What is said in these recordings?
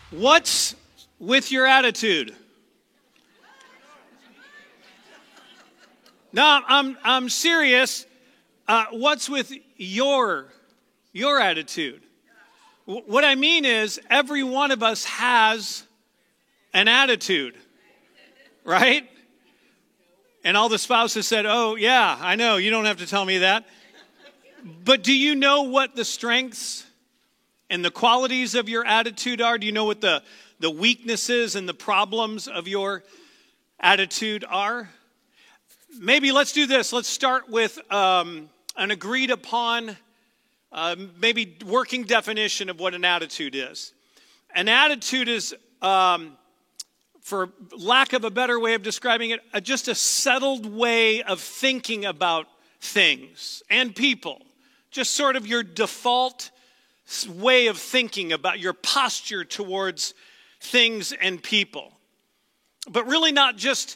What's with your attitude? No, I'm serious. What's with your attitude? What I mean is every one of us has an attitude, right? And all the spouses said, "Oh, yeah, I know. You don't have to tell me that." But do you know what the strengths and the qualities of your attitude are? Do you know what the weaknesses and the problems of your attitude are? Maybe let's do this. Let's start with an agreed upon, maybe working definition of what an attitude is. An attitude is, for lack of a better way of describing it, just a settled way of thinking about things and people. Just sort of your default way of thinking about your posture towards things and people. But really not just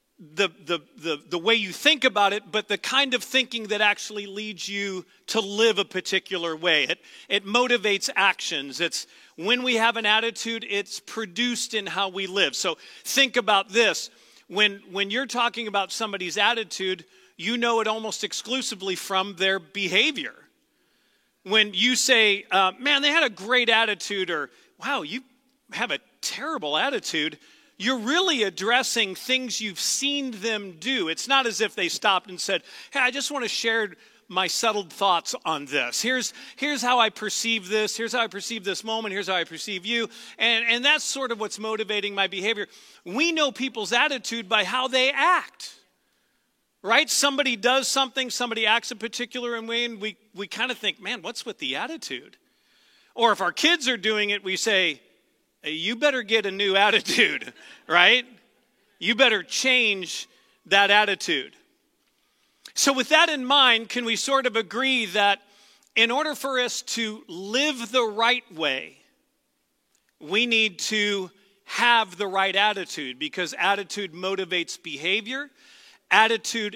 the way you think about it, but the kind of thinking that actually leads you to live a particular way. It motivates actions. It's when we have an attitude, it's produced in how we live. So think about this. When you're talking about somebody's attitude, you know it almost exclusively from their behavior. When you say, man, they had a great attitude, or wow, you have a terrible attitude, you're really addressing things you've seen them do. It's not as if they stopped and said, hey, I just want to share my settled thoughts on this. Here's how I perceive this. Here's how I perceive this moment. Here's how I perceive you. And that's sort of what's motivating my behavior. We know people's attitude by how they act. Right? Somebody does something, somebody acts a particular way, and we kind of think, man, what's with the attitude? Or if our kids are doing it, we say, hey, you better get a new attitude, right? You better change that attitude. So with that in mind, can we sort of agree that in order for us to live the right way, we need to have the right attitude, because attitude motivates behavior. Attitude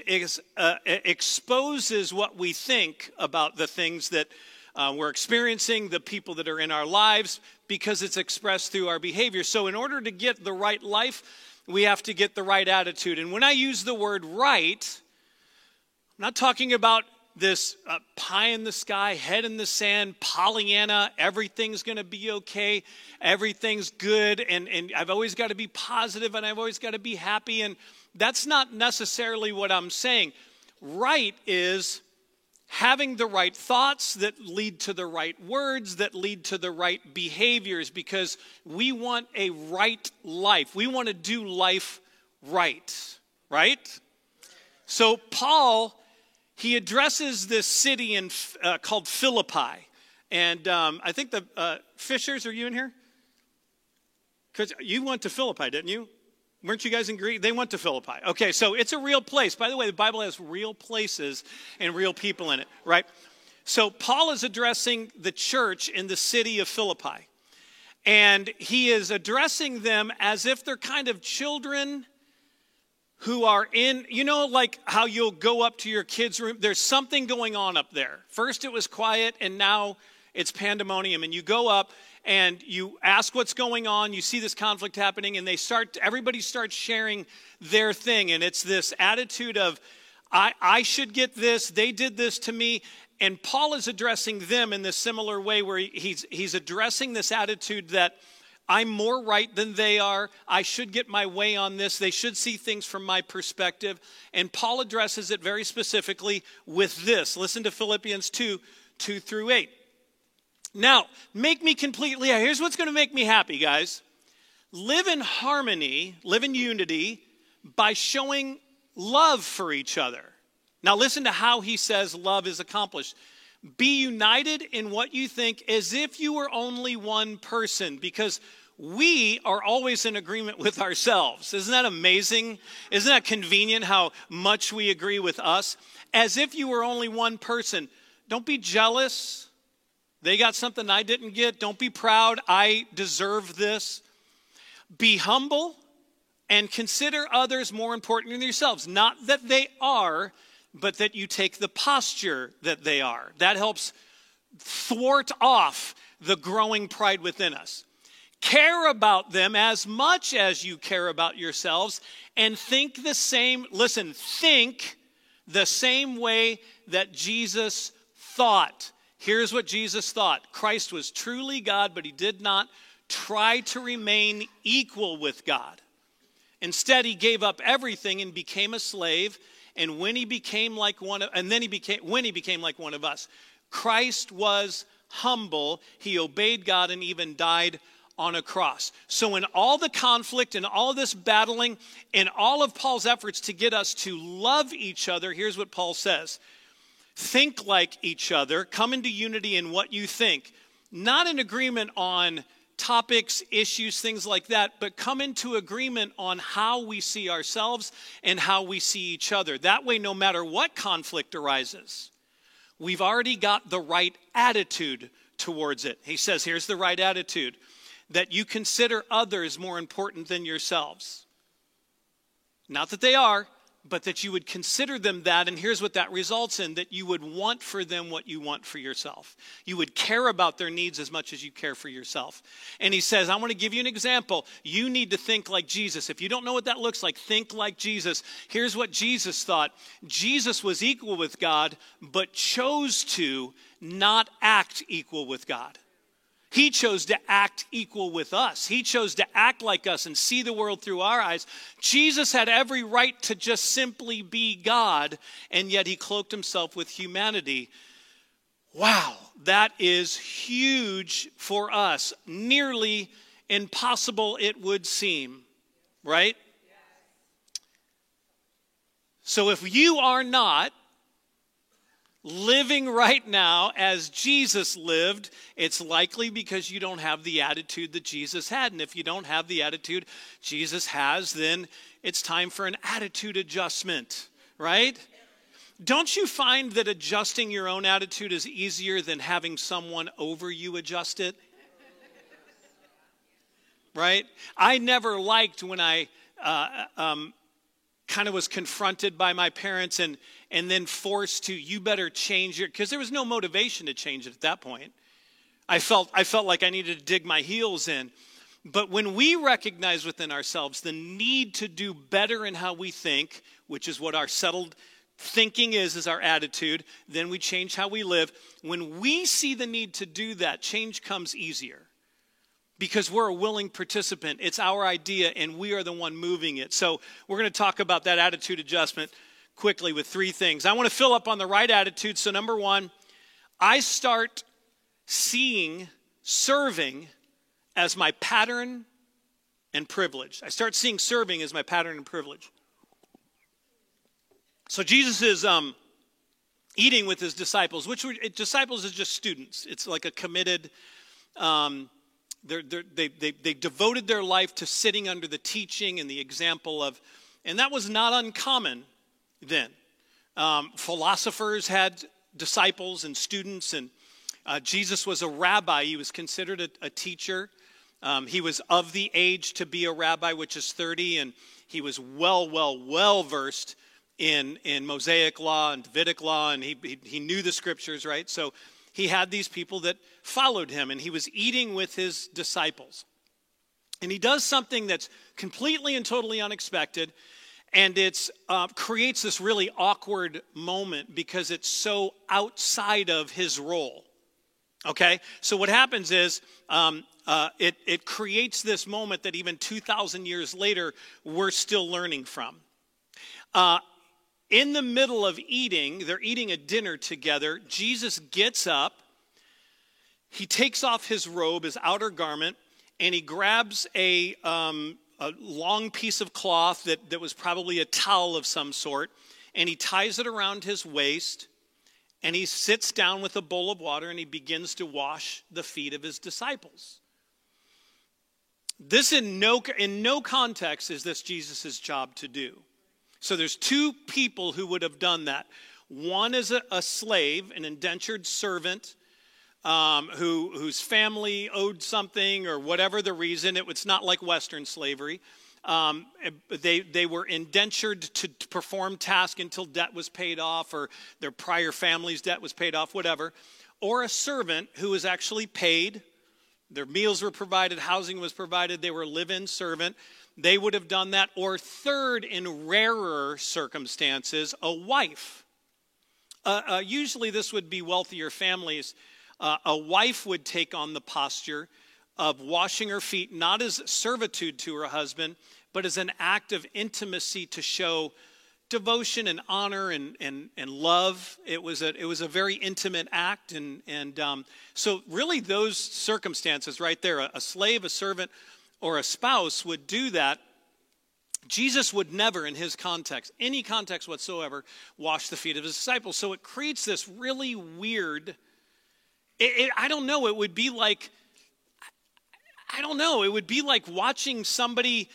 exposes what we think about the things that we're experiencing, the people that are in our lives, because it's expressed through our behavior. So in order to get the right life, we have to get the right attitude. And when I use the word right, I'm not talking about this pie in the sky, head in the sand, Pollyanna, everything's going to be okay, everything's good, and I've always got to be positive, and I've always got to be happy, and that's not necessarily what I'm saying. Right is having the right thoughts that lead to the right words, that lead to the right behaviors, because we want a right life. We want to do life right? So Paul, he addresses this city called Philippi. And I think the Fishers, are you in here? Because you went to Philippi, didn't you? Weren't you guys in Greece? They went to Philippi. Okay, so it's a real place. By the way, the Bible has real places and real people in it, right? So Paul is addressing the church in the city of Philippi. And he is addressing them as if they're kind of children who are in, you know, like how you'll go up to your kids' room. There's something going on up there. First it was quiet, and now it's pandemonium. And you go up and you ask what's going on. You see this conflict happening, and everybody starts sharing their thing. And it's this attitude of, I should get this. They did this to me. And Paul is addressing them in this similar way, where he's addressing this attitude that I'm more right than they are. I should get my way on this. They should see things from my perspective. And Paul addresses it very specifically with this. Listen to Philippians 2:2-8. Now, make me completely, here's what's going to make me happy, guys. Live in harmony, live in unity by showing love for each other. Now, listen to how he says love is accomplished. Be united in what you think as if you were only one person, because we are always in agreement with ourselves. Isn't that amazing? Isn't that convenient how much we agree with us? As if you were only one person. Don't be jealous. They got something I didn't get. Don't be proud. I deserve this. Be humble and consider others more important than yourselves. Not that they are, but that you take the posture that they are. That helps thwart off the growing pride within us. Care about them as much as you care about yourselves, and think the same way that Jesus thought. Here's what Jesus thought. Christ was truly God, but he did not try to remain equal with God. Instead, he gave up everything and became a slave. And when he became like one of us, Christ was humble. He obeyed God and even died on a cross. So in all the conflict and all this battling and all of Paul's efforts to get us to love each other, here's what Paul says. Think like each other. Come into unity in what you think. Not in agreement on topics, issues, things like that, but come into agreement on how we see ourselves and how we see each other. That way, no matter what conflict arises, we've already got the right attitude towards it. He says, here's the right attitude, that you consider others more important than yourselves. Not that they are, but that you would consider them that, and here's what that results in, that you would want for them what you want for yourself. You would care about their needs as much as you care for yourself. And he says, I want to give you an example. You need to think like Jesus. If you don't know what that looks like, think like Jesus. Here's what Jesus thought. Jesus was equal with God, but chose to not act equal with God. He chose to act equal with us. He chose to act like us and see the world through our eyes. Jesus had every right to just simply be God, and yet he cloaked himself with humanity. Wow, that is huge for us. Nearly impossible it would seem, right? So if you are not living right now as Jesus lived, it's likely because you don't have the attitude that Jesus had. And if you don't have the attitude Jesus has, then it's time for an attitude adjustment, right? Don't you find that adjusting your own attitude is easier than having someone over you adjust it? Right? I never liked when I kind of was confronted by my parents and then forced to, you better change your, because there was no motivation to change it at that point. I felt like I needed to dig my heels in. But when we recognize within ourselves the need to do better in how we think, which is what our settled thinking is our attitude, then we change how we live. When we see the need to do that, change comes easier. Because we're a willing participant. It's our idea, and we are the one moving it. So we're going to talk about that attitude adjustment quickly with three things. I want to fill up on the right attitude. So number one, I start seeing serving as my pattern and privilege. I start seeing serving as my pattern and privilege. So Jesus is eating with his disciples, disciples is just students. It's like a committed They devoted their life to sitting under the teaching and the example of, and that was not uncommon then. Philosophers had disciples and students, and Jesus was a rabbi. He was considered a teacher. He was of the age to be a rabbi, which is 30, and he was well versed in Mosaic law and Davidic law, and he knew the scriptures, right? So he had these people that followed him, and he was eating with his disciples. And he does something that's completely and totally unexpected, and it creates this really awkward moment because it's so outside of his role. Okay? So what happens is it creates this moment that even 2,000 years later, we're still learning from. In the middle of eating, they're eating a dinner together. Jesus gets up. He takes off his robe, his outer garment, and he grabs a long piece of cloth that was probably a towel of some sort, and he ties it around his waist, and he sits down with a bowl of water, and he begins to wash the feet of his disciples. This in no context is this Jesus' job to do. So there's two people who would have done that. One is a slave, an indentured servant, whose family owed something or whatever the reason. It's not like Western slavery. They were indentured to perform tasks until debt was paid off or their prior family's debt was paid off, whatever. Or a servant who was actually paid Their meals were provided, housing was provided, they were a live-in servant. They would have done that. Or third, in rarer circumstances, a wife. Usually this would be wealthier families. A wife would take on the posture of washing her feet, not as servitude to her husband, but as an act of intimacy to show devotion and honor and love. It was a very intimate act. So really those circumstances right there, a slave, a servant, or a spouse would do that. Jesus would never, in his context, any context whatsoever, wash the feet of his disciples. So it creates this really weird, I don't know, it would be like, it would be like watching somebody,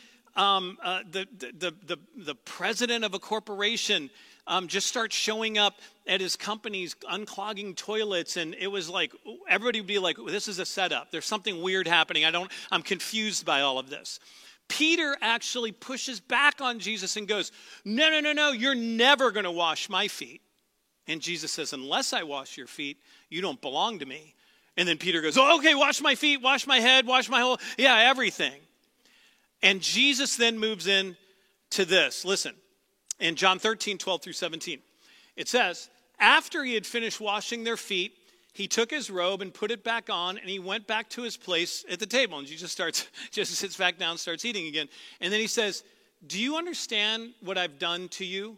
the president of a corporation, just start showing up at his companies, unclogging toilets, and it was like, everybody would be like, this is a setup. There's something weird happening. I'm confused by all of this. Peter actually pushes back on Jesus and goes, no, you're never going to wash my feet. And Jesus says, unless I wash your feet, you don't belong to me. And then Peter goes, oh, okay, wash my feet, wash my head, wash my whole, everything. And Jesus then moves in to this. Listen, in John 13, 12 through 17, it says, after he had finished washing their feet, he took his robe and put it back on, and he went back to his place at the table. And Jesus sits back down, starts eating again. And then he says, do you understand what I've done to you?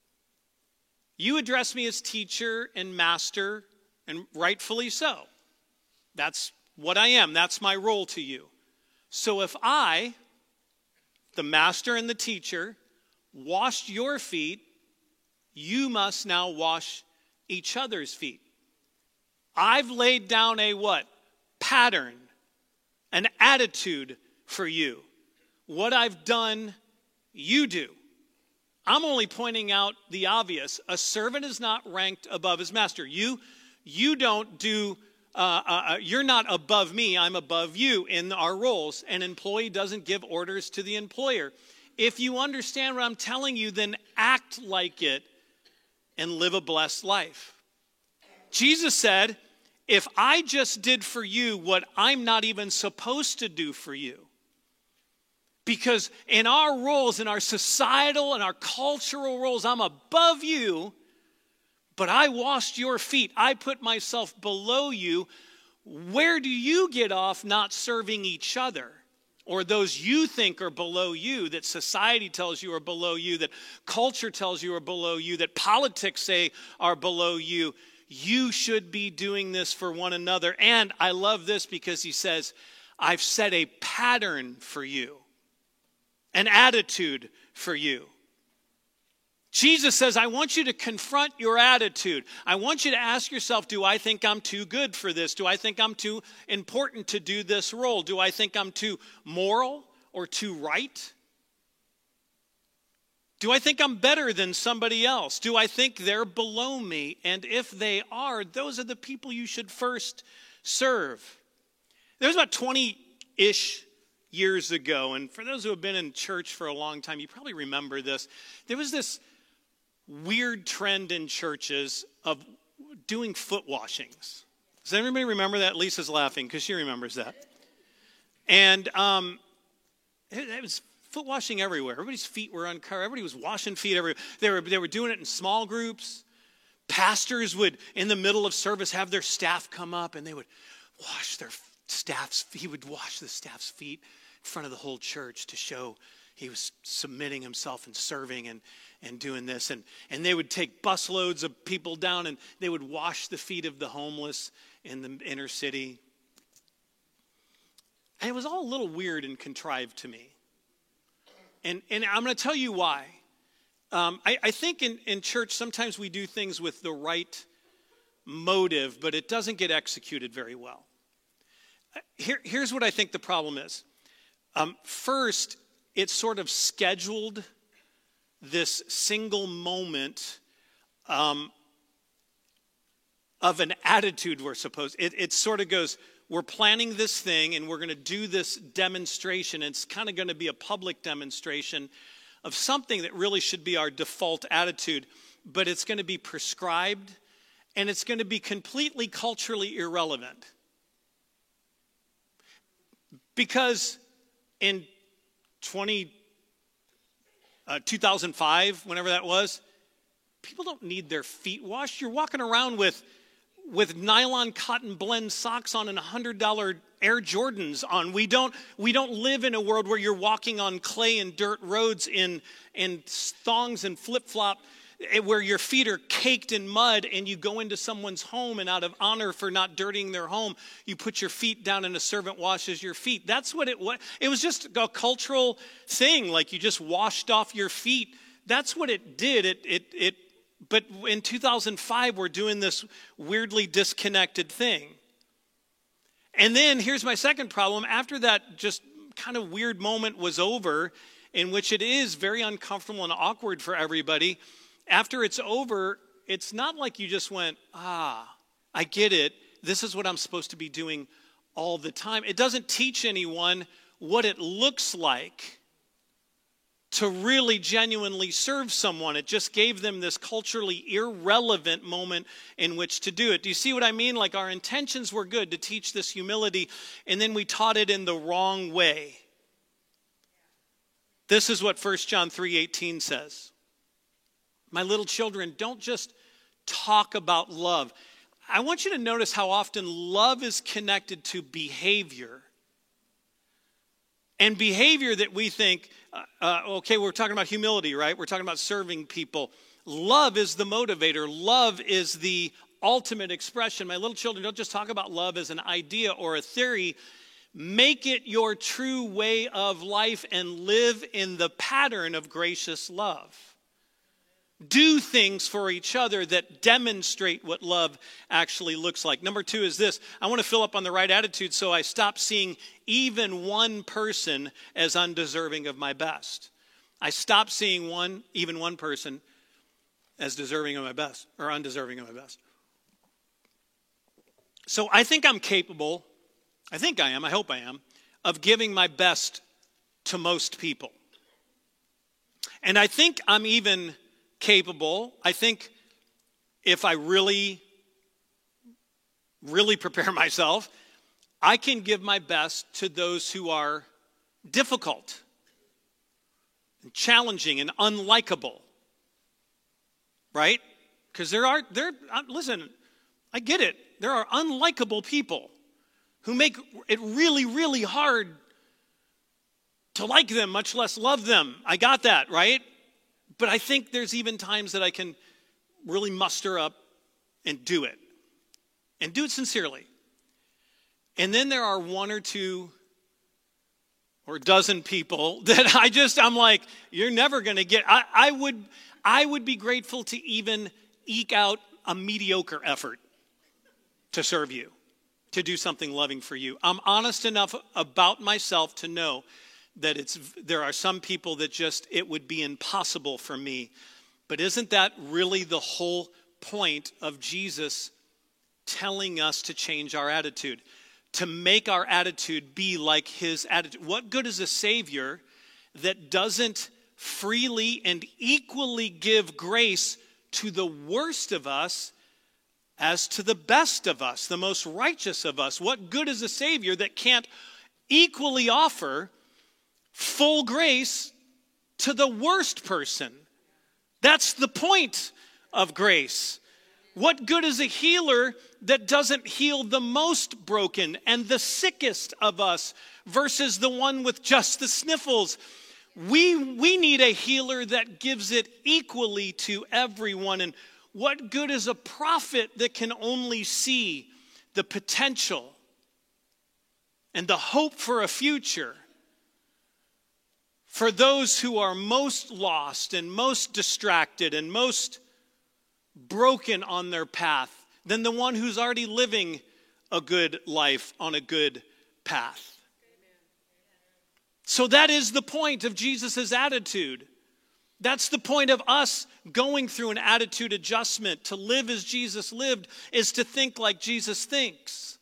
You address me as teacher and master, and rightfully so. That's what I am. That's my role to you. So if I, the master and the teacher, washed your feet, you must now wash each other's feet. I've laid down a what? Pattern, an attitude for you. What I've done, you do. I'm only pointing out the obvious. A servant is not ranked above his master. You don't do, you're not above me, I'm above you in our roles. An employee doesn't give orders to the employer. If you understand what I'm telling you, then act like it and live a blessed life. Jesus said, if I just did for you what I'm not even supposed to do for you, because in our roles, in our societal and our cultural roles, I'm above you, but I washed your feet. I put myself below you. Where do you get off not serving each other? Or those you think are below you, that society tells you are below you, that culture tells you are below you, that politics say are below you. You should be doing this for one another. And I love this because he says, I've set a pattern for you, an attitude for you. Jesus says, I want you to confront your attitude. I want you to ask yourself, do I think I'm too good for this? Do I think I'm too important to do this role? Do I think I'm too moral or too right? Do I think I'm better than somebody else? Do I think they're below me? And if they are, those are the people you should first serve. There's about 20-ish years ago, and for those who have been in church for a long time, you probably remember this. There was this weird trend in churches of doing foot washings. Does everybody remember that? Lisa's laughing because she remembers that. And it was foot washing everywhere. Everybody's feet were uncovered. Everybody was washing feet everywhere. They were doing it in small groups. Pastors would, in the middle of service, have their staff come up and they would wash their staff's. He would wash the staff's feet in front of the whole church to show he was submitting himself and serving and doing this. And they would take busloads of people down and they would wash the feet of the homeless in the inner city. And it was all a little weird and contrived to me. And I'm going to tell you why. I think in church sometimes we do things with the right motive, but it doesn't get executed very well. Here's what I think the problem is. First, it's sort of scheduled this single moment of an attitude we're supposed. It sort of goes, we're planning this thing and we're going to do this demonstration. It's kind of going to be a public demonstration of something that really should be our default attitude, but it's going to be prescribed and it's going to be completely culturally irrelevant. Because in 2005, whenever that was, people don't need their feet washed. You're walking around with nylon cotton blend socks on and $100 Air Jordans on. We don't live in a world where you're walking on clay and dirt roads in thongs and flip-flop, where your feet are caked in mud, and you go into someone's home, and out of honor for not dirtying their home, you put your feet down and a servant washes your feet. That's what it was. It was just a cultural thing, like you just washed off your feet. That's what it did. But in 2005, we're doing this weirdly disconnected thing. And then here's my second problem. After that just kind of weird moment was over, in which it is very uncomfortable and awkward for everybody, after it's over, it's not like you just went, I get it. This is what I'm supposed to be doing all the time. It doesn't teach anyone what it looks like to really genuinely serve someone. It just gave them this culturally irrelevant moment in which to do it. Do you see what I mean? Like, our intentions were good to teach this humility, and then we taught it in the wrong way. This is what 1 John 3:18 says. My little children, don't just talk about love. I want you to notice how often love is connected to behavior. And behavior that we think, okay, we're talking about humility, right? We're talking about serving people. Love is the motivator. Love is the ultimate expression. My little children, don't just talk about love as an idea or a theory. Make it your true way of life and live in the pattern of gracious love. Do things for each other that demonstrate what love actually looks like. Number 2 is this. I want to fill up on the right attitude, so I stop seeing even one person as undeserving of my best. I stop seeing even one person as deserving of my best, or undeserving of my best. So I think I'm capable, I hope I am, of giving my best to most people. And I think I'm even capable. I think if I really, really prepare myself, I can give my best to those who are difficult and challenging and unlikable. Right? Because listen, I get it. There are unlikable people who make it really, really hard to like them, much less love them. I got that, right? But I think there's even times that I can really muster up and do it. And do it sincerely. And then there are one or two or a dozen people that I'm like, you're never going to get. I would be grateful to even eke out a mediocre effort to serve you, to do something loving for you. I'm honest enough about myself to know that there are some people that it would be impossible for me. But isn't that really the whole point of Jesus telling us to change our attitude? To make our attitude be like his attitude. What good is a Savior that doesn't freely and equally give grace to the worst of us as to the best of us, the most righteous of us? What good is a Savior that can't equally offer full grace to the worst person? That's the point of grace. What good is a healer that doesn't heal the most broken and the sickest of us versus the one with just the sniffles? We need a healer that gives it equally to everyone. And what good is a prophet that can only see the potential and the hope for a future for those who are most lost and most distracted and most broken on their path than the one who's already living a good life on a good path? So that is the point of Jesus' attitude. That's the point of us going through an attitude adjustment. To live as Jesus lived is to think like Jesus thinks.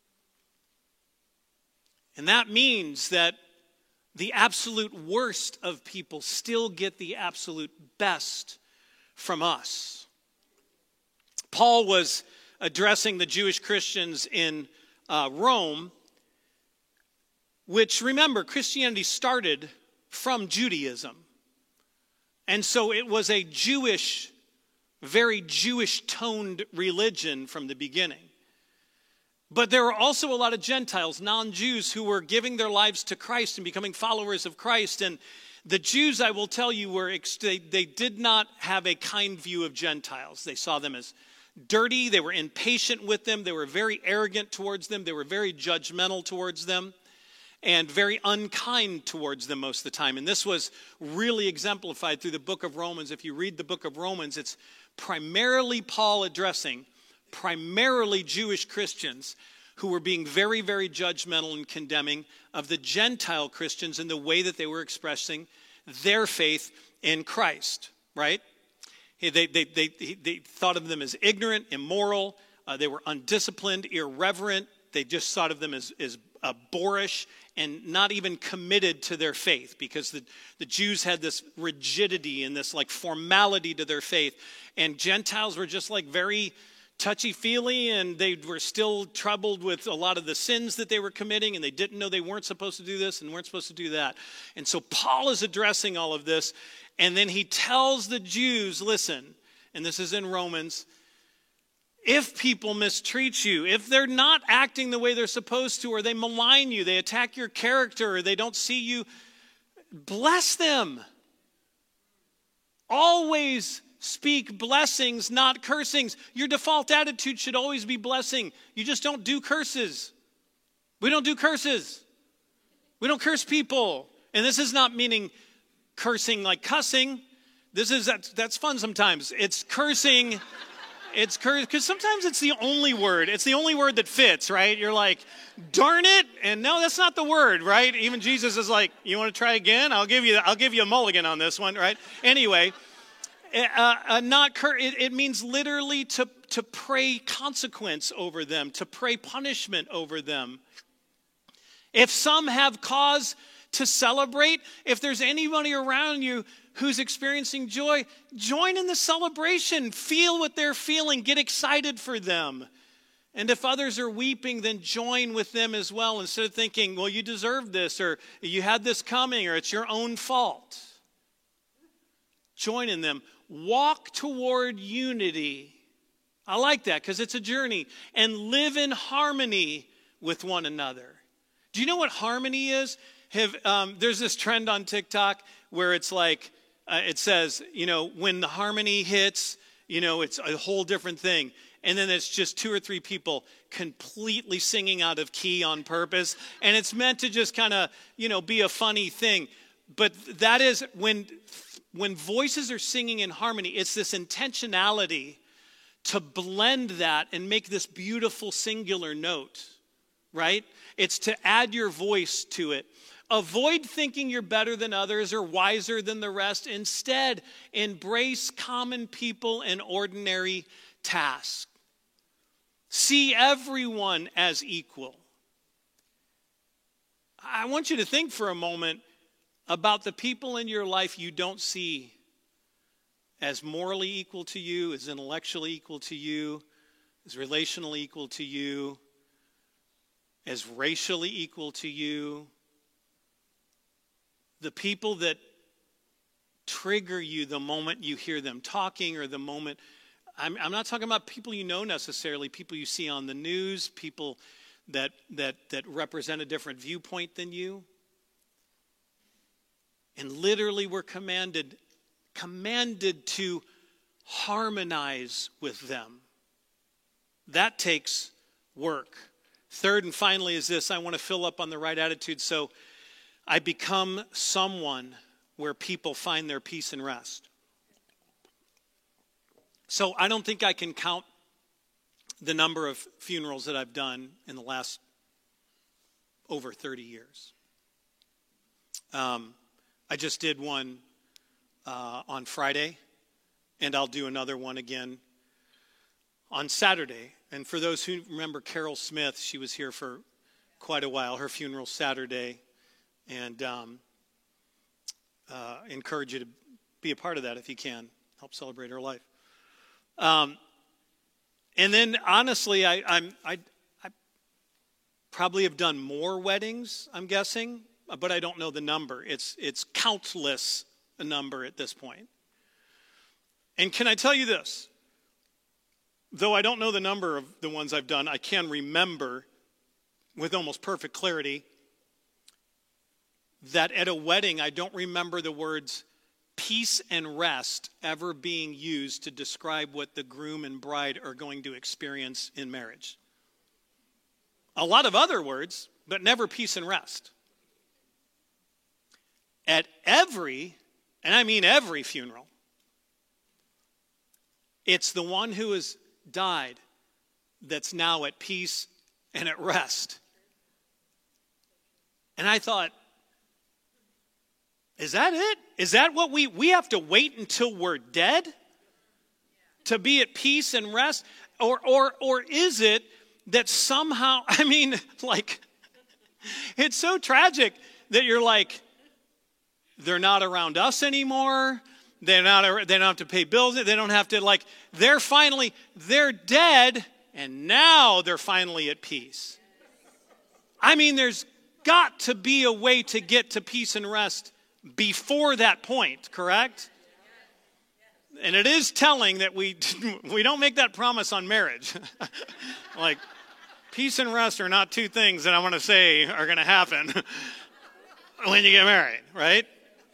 And that means that the absolute worst of people still get the absolute best from us. Paul was addressing the Jewish Christians in Rome which, remember, Christianity started from Judaism. And so it was a Jewish, very Jewish-toned religion from the beginning. But there were also a lot of Gentiles, non-Jews, who were giving their lives to Christ and becoming followers of Christ. And the Jews, I will tell you, they did not have a kind view of Gentiles. They saw them as dirty. They were impatient with them. They were very arrogant towards them. They were very judgmental towards them and very unkind towards them most of the time. And this was really exemplified through the book of Romans. If you read the book of Romans, it's primarily Paul addressing primarily Jewish Christians who were being very, very judgmental and condemning of the Gentile Christians in the way that they were expressing their faith in Christ, right? They thought of them as ignorant, immoral. They were undisciplined, irreverent. They just thought of them as boorish and not even committed to their faith, because the Jews had this rigidity and this like formality to their faith. And Gentiles were just like very touchy-feely, and they were still troubled with a lot of the sins that they were committing, and they didn't know they weren't supposed to do this and weren't supposed to do that. And so Paul is addressing all of this, and then he tells the Jews, listen, and this is in Romans, if people mistreat you, if they're not acting the way they're supposed to, or they malign you, they attack your character, or they don't see you, bless them. Always speak blessings, not cursings. Your default attitude should always be blessing. You just don't do curses. We don't do curses. We don't curse people. And this is not meaning cursing like cussing. That's fun sometimes. It's cursing. It's curse, because sometimes it's the only word. It's the only word that fits, right? You're like, darn it, and no, that's not the word, right? Even Jesus is like, you want to try again? I'll give you a mulligan on this one, right? Anyway, it means literally to pray consequence over them, to pray punishment over them. If some have cause to celebrate, if there's anybody around you who's experiencing joy, join in the celebration. Feel what they're feeling. Get excited for them. And if others are weeping, then join with them as well, instead of thinking, well, you deserve this, or you had this coming, or it's your own fault. Join in them. Walk toward unity. I like that, because it's a journey. And live in harmony with one another. Do you know what harmony is? There's this trend on TikTok where it's like, it says, when the harmony hits, it's a whole different thing. And then it's just 2 or 3 people completely singing out of key on purpose. And it's meant to just kind of, be a funny thing. But that is when voices are singing in harmony, it's this intentionality to blend that and make this beautiful singular note, right? It's to add your voice to it. Avoid thinking you're better than others or wiser than the rest. Instead, embrace common people and ordinary tasks. See everyone as equal. I want you to think for a moment about the people in your life you don't see as morally equal to you, as intellectually equal to you, as relationally equal to you, as racially equal to you. The people that trigger you the moment you hear them talking, or the moment, I'm not talking about people you know necessarily, people you see on the news, people that represent a different viewpoint than you. And literally we're commanded to harmonize with them. That takes work. Third and finally is this: I want to fill up on the right attitude, so I become someone where people find their peace and rest. So I don't think I can count the number of funerals that I've done in the last over 30 years. I just did one on Friday, and I'll do another one again on Saturday. And for those who remember Carol Smith, she was here for quite a while. Her funeral Saturday. And encourage you to be a part of that if you can. Help celebrate her life. And then honestly, probably have done more weddings, I'm guessing, but I don't know the number. It's countless a number at this point. And can I tell you this? Though I don't know the number of the ones I've done, I can remember with almost perfect clarity that at a wedding, I don't remember the words peace and rest ever being used to describe what the groom and bride are going to experience in marriage. A lot of other words, but never peace and rest. At every, and I mean every funeral, it's the one who has died that's now at peace and at rest. And I thought, is that it? Is that what we have to wait until we're dead to be at peace and rest? Or is it that somehow, I mean, like, it's so tragic that you're like, they're not around us anymore. They don't have to pay bills. They don't have to, like, they're dead, and now they're finally at peace. I mean, there's got to be a way to get to peace and rest before that point, correct? And it is telling that we don't make that promise on marriage. Like, peace and rest are not two things that I want to say are going to happen when you get married, right?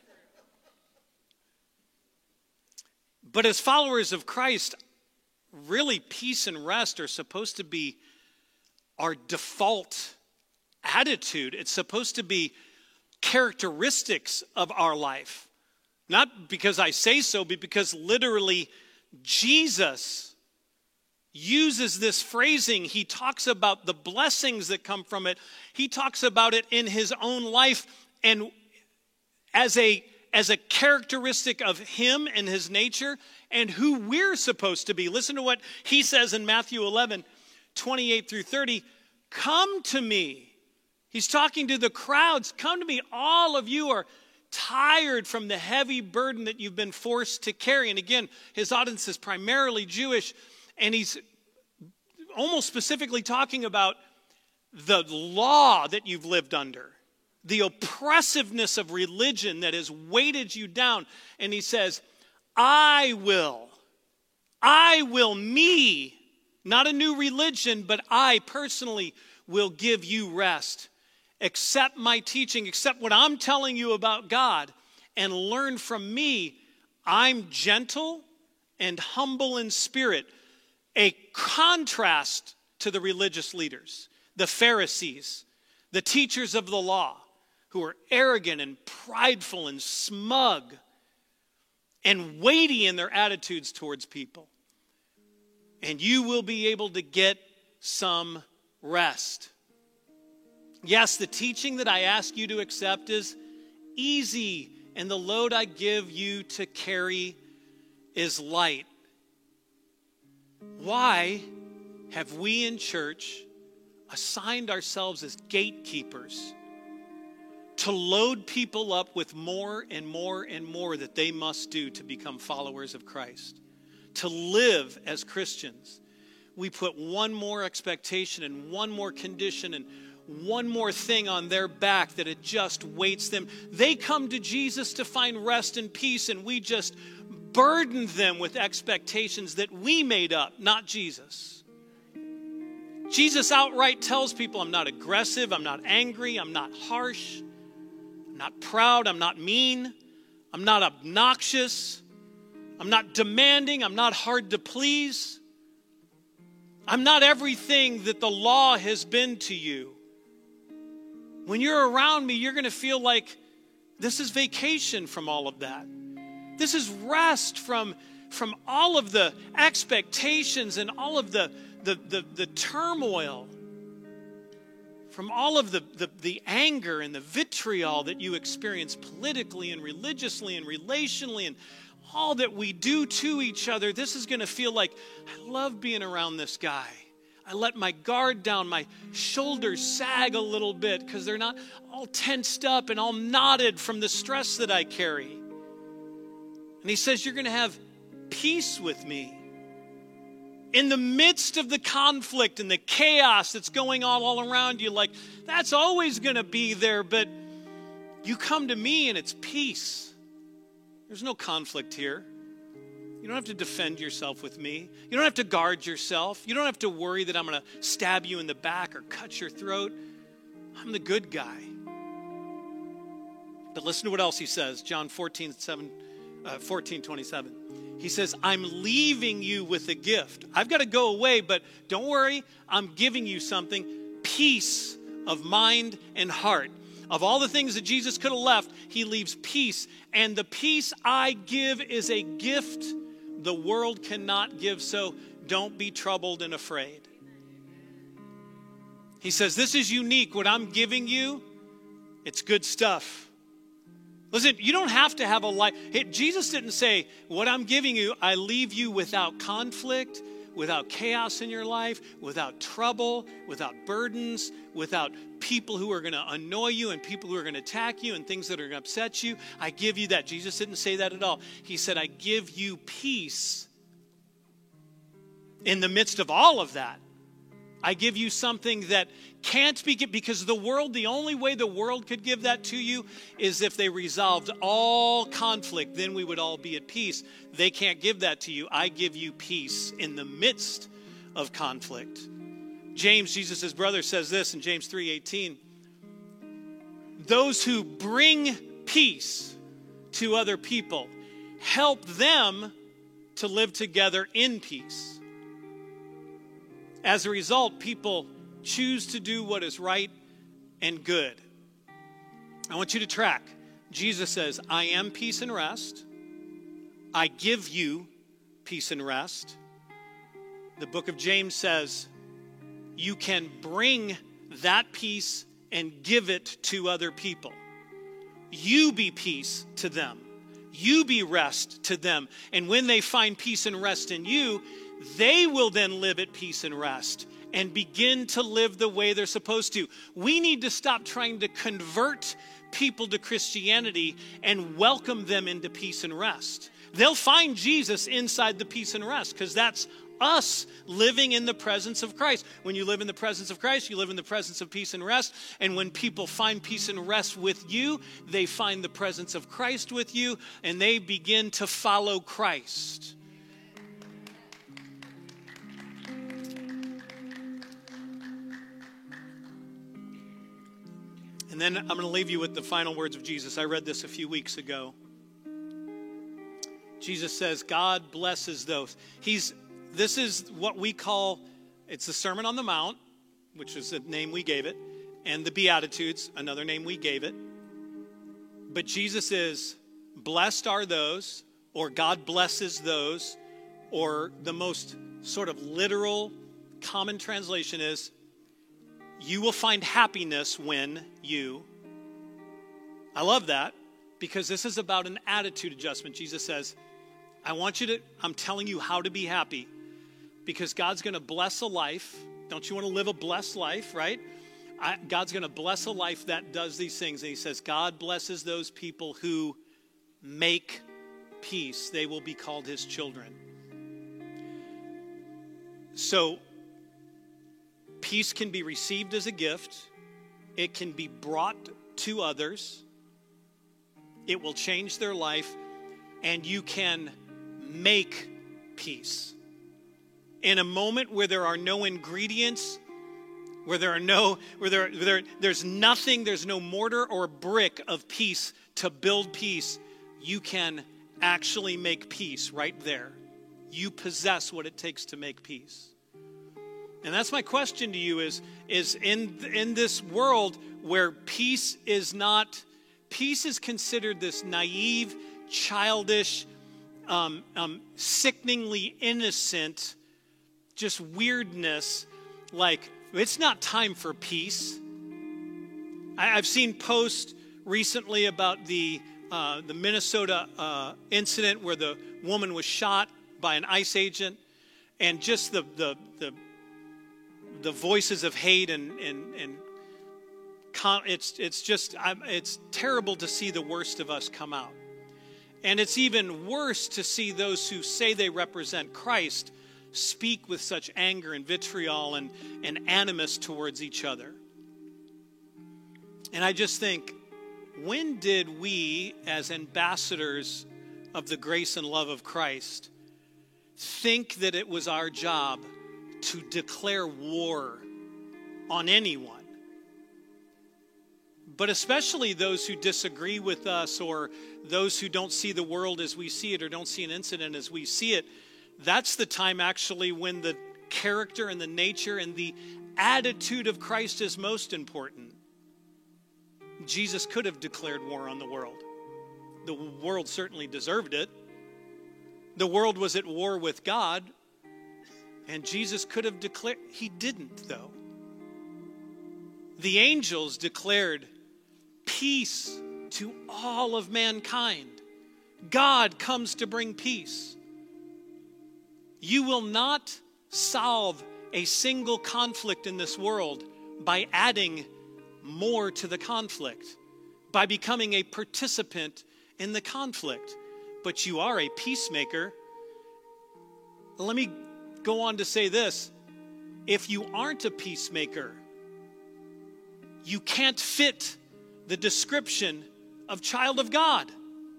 But as followers of Christ, really peace and rest are supposed to be our default attitude. It's supposed to be characteristics of our life. Not because I say so, but because literally Jesus uses this phrasing. He talks about the blessings that come from it. He talks about it in his own life and as a characteristic of him and his nature and who we're supposed to be. Listen to what he says in Matthew 11, 28 through 30. Come to me. He's talking to the crowds. Come to me, all of you are tired from the heavy burden that you've been forced to carry. And again, his audience is primarily Jewish, and he's almost specifically talking about the law that you've lived under, the oppressiveness of religion that has weighted you down. And he says, I will, me, not a new religion, but I personally will give you rest. Accept my teaching, accept what I'm telling you about God, and learn from me. I'm gentle and humble in spirit, a contrast to the religious leaders, the Pharisees, the teachers of the law, who are arrogant and prideful and smug and weighty in their attitudes towards people. And you will be able to get some rest. Yes, the teaching that I ask you to accept is easy, and the load I give you to carry is light. Why have we in church assigned ourselves as gatekeepers to load people up with more and more and more that they must do to become followers of Christ? To live as Christians, we put one more expectation and one more condition and one more thing on their back that it just weights them. They come to Jesus to find rest and peace, and we just burden them with expectations that we made up, not Jesus. Jesus outright tells people, I'm not aggressive, I'm not angry, I'm not harsh, I'm not proud, I'm not mean, I'm not obnoxious, I'm not demanding, I'm not hard to please. I'm not everything that the law has been to you. When you're around me, you're going to feel like this is vacation from all of that. This is rest from all of the expectations and all of the turmoil, from all of the anger and the vitriol that you experience politically and religiously and relationally and all that we do to each other. This is going to feel like, I love being around this guy. I let my guard down, my shoulders sag a little bit because they're not all tensed up and all knotted from the stress that I carry. And he says, you're going to have peace with me. In the midst of the conflict and the chaos that's going on all around you, like, that's always going to be there, but you come to me and it's peace. There's no conflict here. You don't have to defend yourself with me. You don't have to guard yourself. You don't have to worry that I'm going to stab you in the back or cut your throat. I'm the good guy. But listen to what else he says. John 14:27. He says, I'm leaving you with a gift. I've got to go away, but don't worry. I'm giving you something. Peace of mind and heart. Of all the things that Jesus could have left, he leaves peace. And the peace I give is a gift the world cannot give, so don't be troubled and afraid. He says, this is unique. What I'm giving you, it's good stuff. Listen, you don't have to have a life. Jesus didn't say, what I'm giving you, I leave you without conflict, without chaos in your life, without trouble, without burdens, without people who are going to annoy you and people who are going to attack you and things that are going to upset you. I give you that. Jesus didn't say that at all. He said, I give you peace in the midst of all of that. I give you something that can't be given, because the only way the world could give that to you is if they resolved all conflict. Then we would all be at peace. They can't give that to you. I give you peace in the midst of conflict. James, Jesus' brother, says this in James 3:18. Those who bring peace to other people help them to live together in peace. As a result, people choose to do what is right and good. I want you to track. Jesus says, I am peace and rest. I give you peace and rest. The book of James says, you can bring that peace and give it to other people. You be peace to them. You be rest to them. And when they find peace and rest in you, they will then live at peace and rest and begin to live the way they're supposed to. We need to stop trying to convert people to Christianity and welcome them into peace and rest. They'll find Jesus inside the peace and rest, because that's us living in the presence of Christ. When you live in the presence of Christ, you live in the presence of peace and rest. And when people find peace and rest with you, they find the presence of Christ with you, and they begin to follow Christ. And then I'm going to leave you with the final words of Jesus. I read this a few weeks ago. Jesus says, God blesses those. This is what we call, it's the Sermon on the Mount, which is the name we gave it, and the Beatitudes, another name we gave it. But Jesus is, blessed are those, or God blesses those, or the most sort of literal common translation is, you will find happiness when you. I love that, because this is about an attitude adjustment. Jesus says, I'm telling you how to be happy, because God's going to bless a life. Don't you want to live a blessed life, right? God's going to bless a life that does these things. And he says, God blesses those people who make peace. They will be called his children. So, peace can be received as a gift. It can be brought to others. It will change their life. And you can make peace. In a moment where there are no ingredients, there's nothing, there's no mortar or brick of peace to build peace, you can actually make peace right there. You possess what it takes to make peace. And that's my question to you is in this world where peace is considered this naive, childish, sickeningly innocent, just weirdness, like it's not time for peace. I've seen posts recently about the Minnesota incident where the woman was shot by an ICE agent, and just the voices of hate it's terrible to see the worst of us come out. And it's even worse to see those who say they represent Christ speak with such anger and vitriol and animus towards each other. And I just think, when did we, as ambassadors of the grace and love of Christ, think that it was our job to declare war on anyone? But especially those who disagree with us, or those who don't see the world as we see it, or don't see an incident as we see it. That's the time actually when the character and the nature and the attitude of Christ is most important. Jesus could have declared war on the world. The world certainly deserved it. The world was at war with God, and Jesus could have declared. He didn't, though. The angels declared peace to all of mankind. God comes to bring peace. You will not solve a single conflict in this world by adding more to the conflict, by becoming a participant in the conflict. But you are a peacemaker. Let me go on to say this. If you aren't a peacemaker, you can't fit the description of child of God.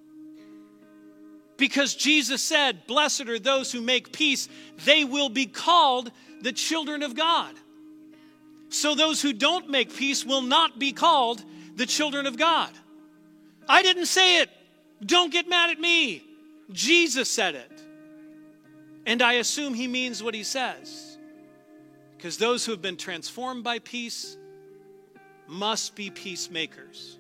Because Jesus said, "Blessed are those who make peace, they will be called the children of God." So those who don't make peace will not be called the children of God. I didn't say it. Don't get mad at me. Jesus said it. And I assume he means what he says. Because those who have been transformed by peace must be peacemakers.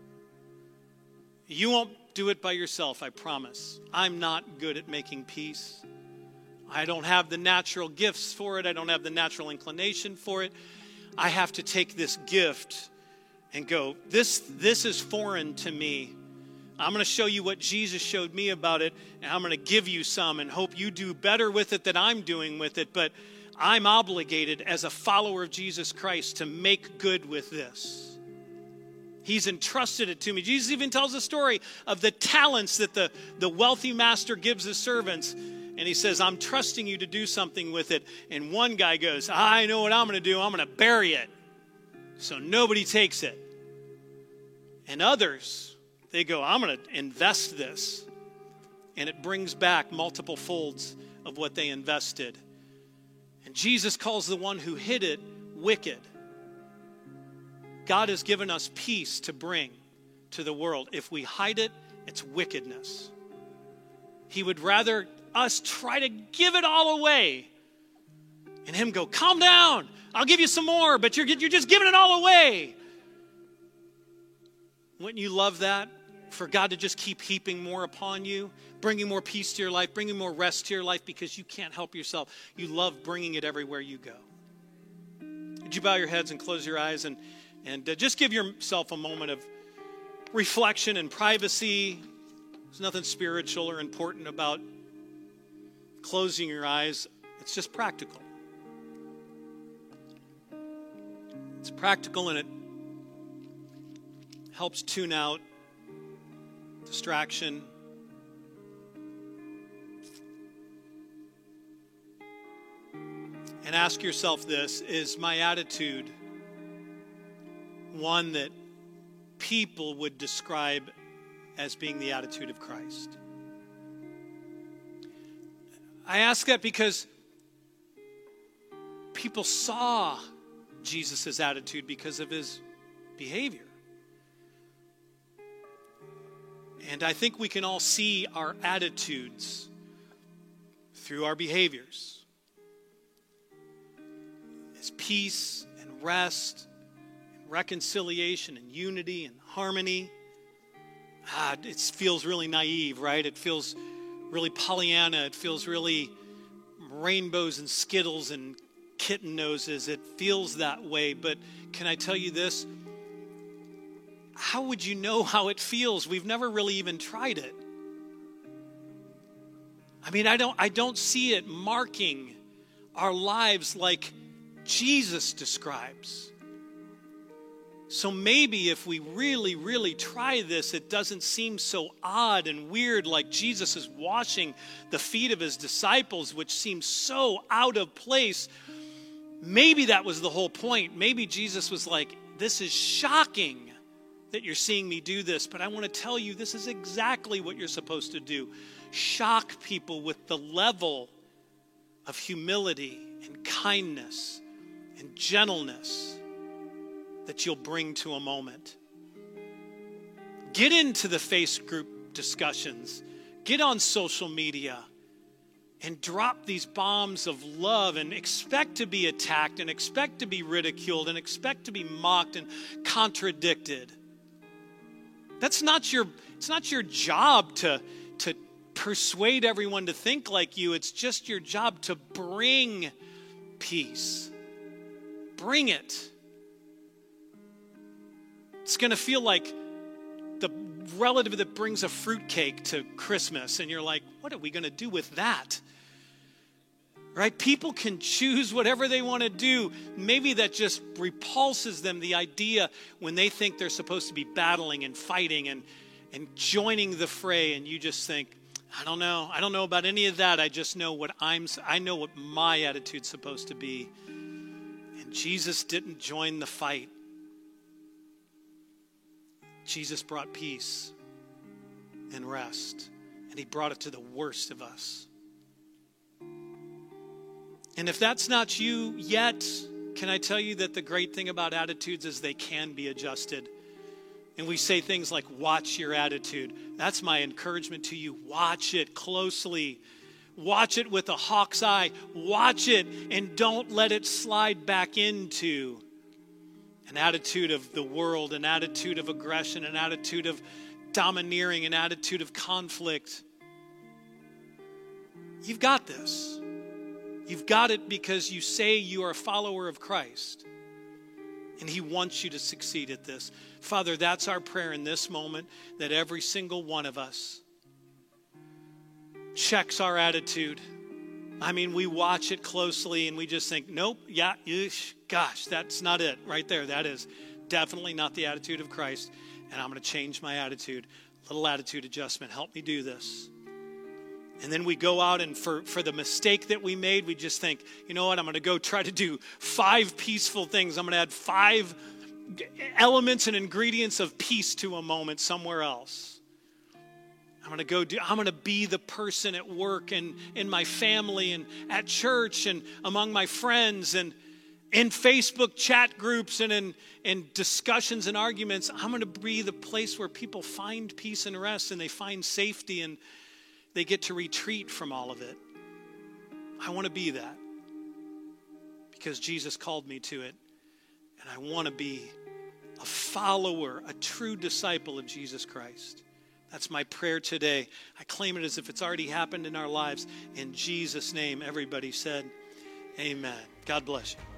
You won't do it by yourself, I promise. I'm not good at making peace. I don't have the natural gifts for it. I don't have the natural inclination for it. I have to take this gift and go, this is foreign to me. I'm going to show you what Jesus showed me about it, and I'm going to give you some and hope you do better with it than I'm doing with it. But I'm obligated as a follower of Jesus Christ to make good with this. He's entrusted it to me. Jesus even tells a story of the talents that the wealthy master gives his servants. And he says, I'm trusting you to do something with it. And one guy goes, I know what I'm going to do. I'm going to bury it so nobody takes it. And others, they go, I'm going to invest this. And it brings back multiple folds of what they invested. And Jesus calls the one who hid it wicked. God has given us peace to bring to the world. If we hide it, it's wickedness. He would rather us try to give it all away and him go, calm down, I'll give you some more, but you're just giving it all away. Wouldn't you love that? For God to just keep heaping more upon you, bringing more peace to your life, bringing more rest to your life because you can't help yourself. You love bringing it everywhere you go. Would you bow your heads and close your eyes and just give yourself a moment of reflection and privacy. There's nothing spiritual or important about closing your eyes. It's just practical. It's practical and it helps tune out distraction. And ask yourself this, is my attitude one that people would describe as being the attitude of Christ? I ask that because people saw Jesus' attitude because of his behavior. And I think we can all see our attitudes through our behaviors. As peace and rest, and reconciliation and unity and harmony. It feels really naive, right? It feels really Pollyanna. It feels really rainbows and Skittles and kitten noses. It feels that way. But can I tell you this? How would you know how it feels? We've never really even tried it. I mean, I don't see it marking our lives like Jesus describes. So maybe if we really, really try this, it doesn't seem so odd and weird, like Jesus is washing the feet of his disciples, which seems so out of place. Maybe that was the whole point. Maybe Jesus was like, this is shocking that you're seeing me do this, but I want to tell you this is exactly what you're supposed to do. Shock people with the level of humility and kindness and gentleness that you'll bring to a moment. Get into the face group discussions. Get on social media and drop these bombs of love and expect to be attacked and expect to be ridiculed and expect to be mocked and contradicted. It's not your job to persuade everyone to think like you. It's just your job to bring peace. Bring it. It's going to feel like the relative that brings a fruitcake to Christmas, and you're like, what are we going to do with that? Right? People can choose whatever they want to do. Maybe that just repulses them, the idea when they think they're supposed to be battling and fighting and joining the fray, and you just think, I don't know about any of that. I just know I know what my attitude's supposed to be. And Jesus didn't join the fight. Jesus brought peace and rest, and he brought it to the worst of us. And if that's not you yet, can I tell you that the great thing about attitudes is they can be adjusted. And we say things like, watch your attitude. That's my encouragement to you. Watch it closely. Watch it with a hawk's eye. Watch it and don't let it slide back into an attitude of the world, an attitude of aggression, an attitude of domineering, an attitude of conflict. You've got this. You've got it because you say you are a follower of Christ. And he wants you to succeed at this. Father, that's our prayer in this moment, that every single one of us checks our attitude. I mean, we watch it closely and we just think, nope, yeah, gosh, that's not it right there. That is definitely not the attitude of Christ. And I'm going to change my attitude. Little attitude adjustment. Help me do this. And then we go out and for the mistake that we made, we just think, you know what, I'm going to go try to do 5 peaceful things. I'm going to add 5 elements and ingredients of peace to a moment somewhere else. I'm going to be the person at work and in my family and at church and among my friends and in Facebook chat groups and in discussions and arguments. I'm going to be the place where people find peace and rest and they find safety and they get to retreat from all of it. I want to be that because Jesus called me to it. And I want to be a follower, a true disciple of Jesus Christ. That's my prayer today. I claim it as if it's already happened in our lives. In Jesus' name, everybody said, amen. God bless you.